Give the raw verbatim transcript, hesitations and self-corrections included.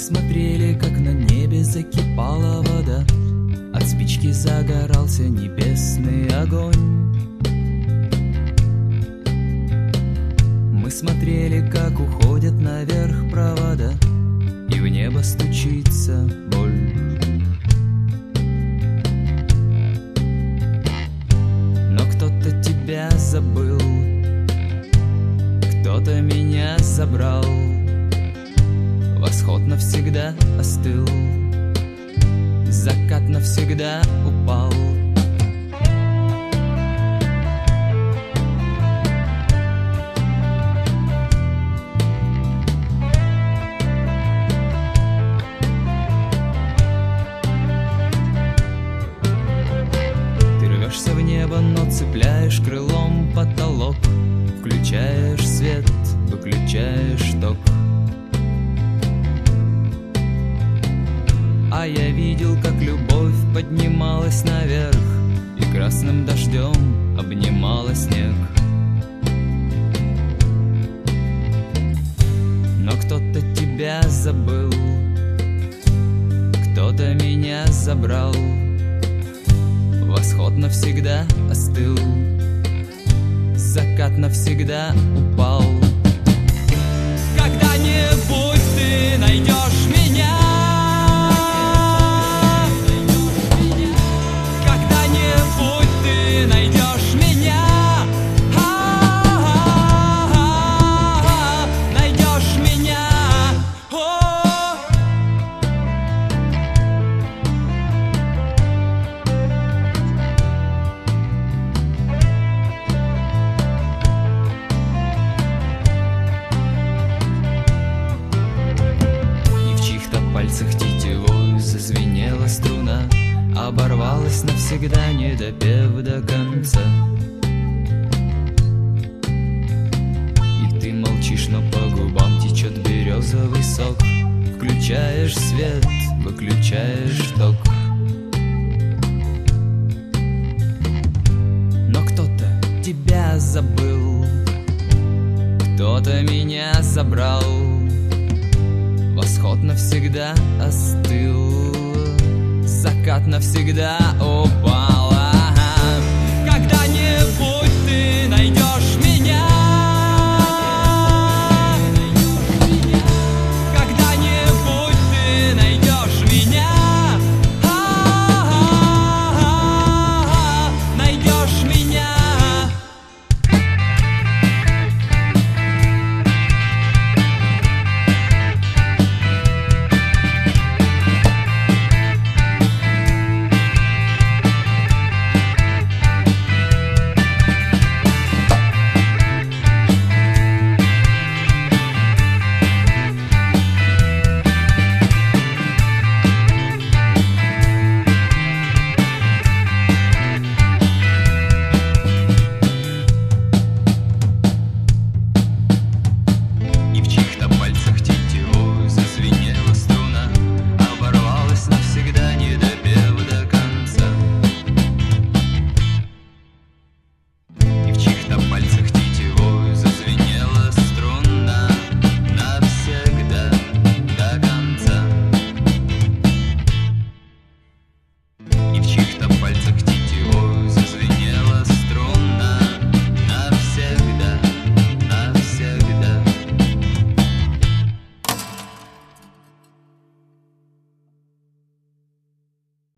смотрели, как на небе закипала вода, от спички загорался небесный огонь. Мы смотрели, как уходят наверх провода, и в небо стучится боль. Но кто-то тебя забыл, кто-то меня забрал, восход навсегда остыл, закат навсегда упал. Ты рвешься в небо, но цепляешь крылом потолок, включаешь свет, выключаешь ток. А я видел, как любовь поднималась наверх и красным дождем обнимала снег. Но кто-то тебя забыл, кто-то меня забрал, восход навсегда остыл, закат навсегда упал. Когда-нибудь ты найдешь меня, найдешь меня, а-а-а-а, найдешь меня. О-о-о. И в чьих-то пальцах тетивой зазвенела струна, оборвалась навсегда, не допев до конца. И ты молчишь, но по губам течет березовый сок. Включаешь свет, выключаешь ток. Но кто-то тебя забыл, кто-то меня забрал, восход навсегда остыл, закат навсегда упал.